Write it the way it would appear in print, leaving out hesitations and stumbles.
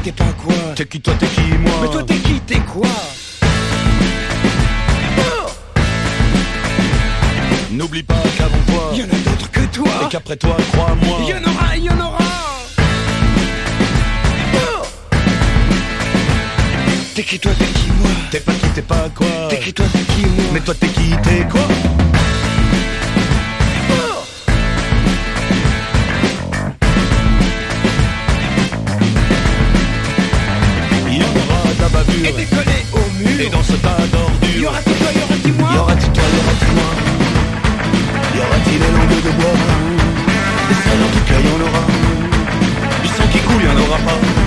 t'es pas quoi? T'es qui toi, t'es qui moi? Mais toi t'es qui, t'es quoi? N'oublie pas qu'avant toi, Y'en a d'autres que toi. et qu'après toi, crois-moi, Y'en aura, y'en aura. T'es qui toi, t'es qui moi? t'es pas qui, t'es pas quoi? T'es qui toi, t'es qui moi? Mais toi t'es qui, t'es quoi? Il y en aura de la bavure Et t'es collé au mur. et dans ce tas d'ordures. Y'aura-t-il toi, y'aura-t-il moi? Y aura-t-il toi, y aura-t-il moi? Y aura-t-il des langues de bois? Des salles en tout cas y'en aura. Du sang qui coule y'en aura pas.